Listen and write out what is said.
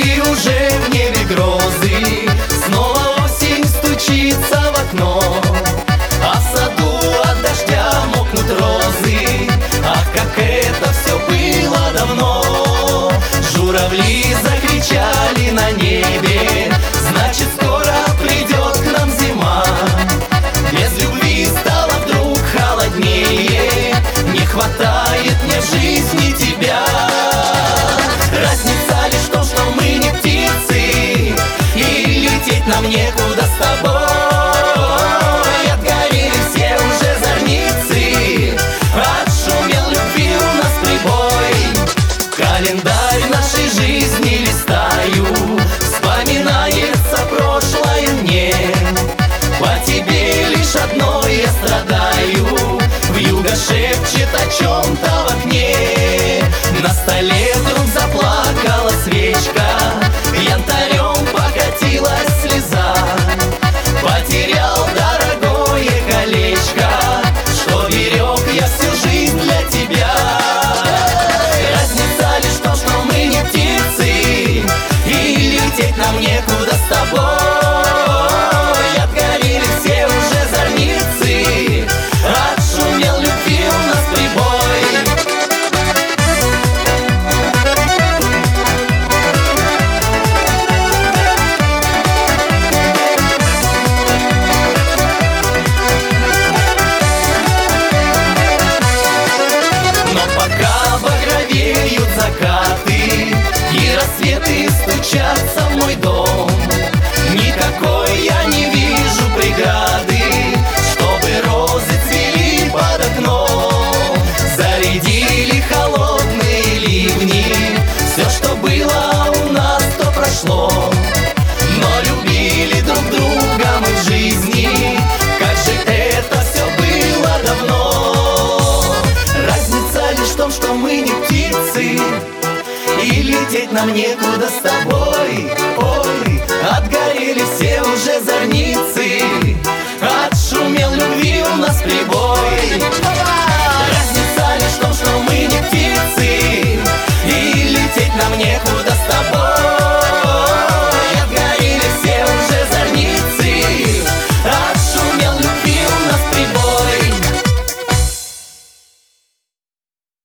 и уже в небе грозы. Снова осень стучится в окно, а в саду от дождя мокнут розы. Ах, как это все было давно! Журавли закричали на небе, значит, скоро придет к нам зима. Без любви стало вдруг холоднее, не хватает мне в жизни тебя. Разница лишь в том, что мы не птицы, и лететь нам некуда с тобой. Отгорели все уже зорницы, отшумел любви у нас прибой. Календарь нашей жизни листаю, вспоминается прошлое мне. По тебе лишь одной я страдаю, вьюга шепчет о чем-то в окне. На столе вдруг заплакала свечка, янтарем покатилась слеза. Потерял дорогое колечко, что берег я всю жизнь для тебя. Разница лишь в том, что мы не птицы, и лететь нам некуда с тобой. Отгорели все уже зорницы, отшумел любви у нас прибой. Но пока багровеют закаты и рассветы стучатся в мой дом, никакой я не вижу преграды, чтобы розы цвели под окном. Зарядили холодные ливни, все, что было у нас, то прошло. Но любили друг друга мы в жизни, как же это все было давно. Разница лишь в том, что мы не птицы, и лететь нам некуда с тобой. Ой, отгорели все уже зорницы, отшумел любви у нас прибой. Разница лишь в том, что мы не птицы, и лететь нам некуда.